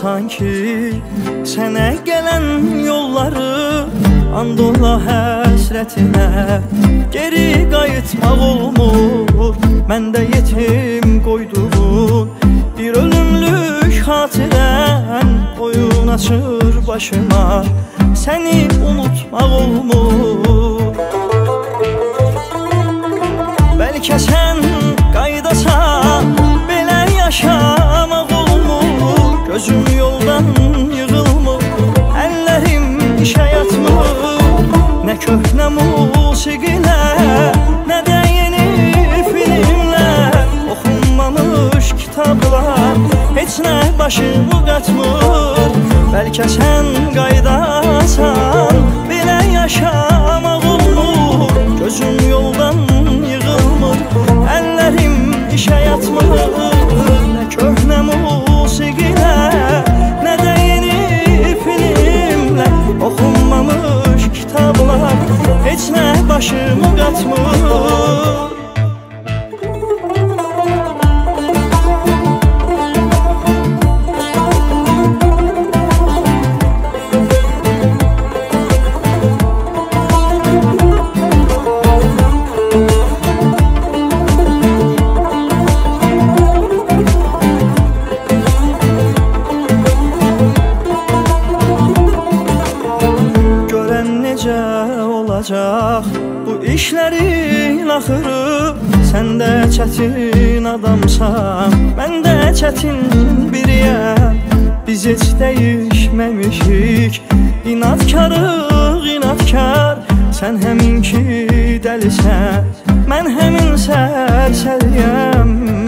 sanki sənə gələn yolları andola həsrətinə geri qayıtmaq olmur. Məndə yetim qoyduğun bir ölümlük xatirən oyun açır başıma, səni unutmaq olmur. Bəlkə sən qaydasan, belə yaşamaq olmur. Gözüm yoldan yığılmır, əllərim işə yatmır. Nə köhnə musiqilər, nə də yeni filmlər, oxunmamış kitablar heç nə başımı qatmır. Bəlkə sən qaydasan, belə yaşamaq olmur. Gözüm yoldan yığılmır, əllərim işə yatmır. Nə köhnə musiqilər, nə də yeni filmlər, oxunmamış kitablar heç nə başımı qatmır. Bu işlərin axırı, sən də çətin adamsan, mən də çətin biriyəm. Biz heç dəyişməmişik, inadkarıq, inadkar. Sən həmin ki dəlisən, mən həmin sərsəriyəm.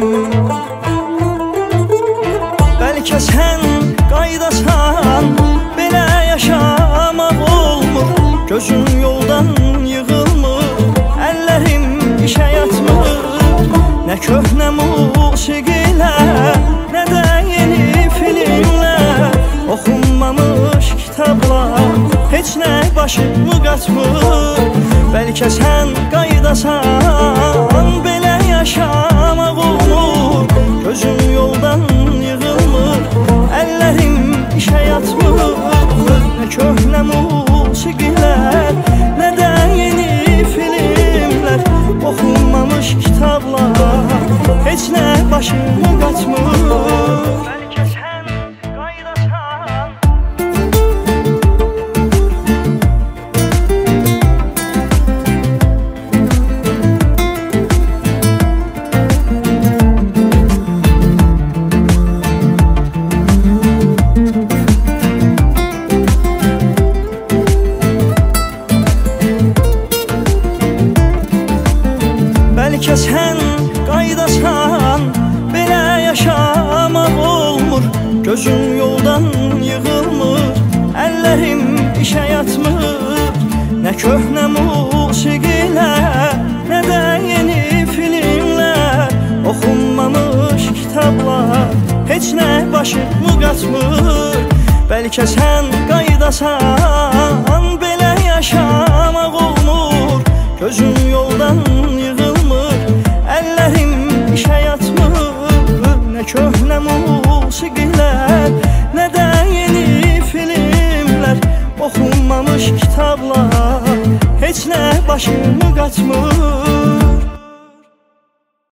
Bəlkə sən qaydasan, belə yaşamaq olmur. Gözüm yoldan yığılmır, əllərim işə yatmır. Nə köhnə musiqilər, nə də yeni filmlər, oxunmamış kitablar heç nə başımı qatmır. Bəlkə sən qaydasan, belə yaşamaq olmur. Gözüm yoldan yığılmır, əllərim işə yatmır. Nə köhnə musiqilər, nə də yeni filmlər, oxunmamış kitablar heç nə başımı qatmır. Bəlkə sən qaydasan. Bəlkə sən qaydasan, belə yaşamaq olmur. Gözüm yoldan yığılmır, əllərim işə yatmır. Nə köhnə musiqilər, nə də yeni filmlər, oxunmamış kitablar heç nə başımı qatmır. Bəlkə sən qaydasan, belə yaşamaq olmur. Gözüm yoldan yığılmır, əllərim işə yatmır. Nə köhnə musiqilər, nə də yeni filmlər, oxunmamış kitablar heç nə başımı qatmır.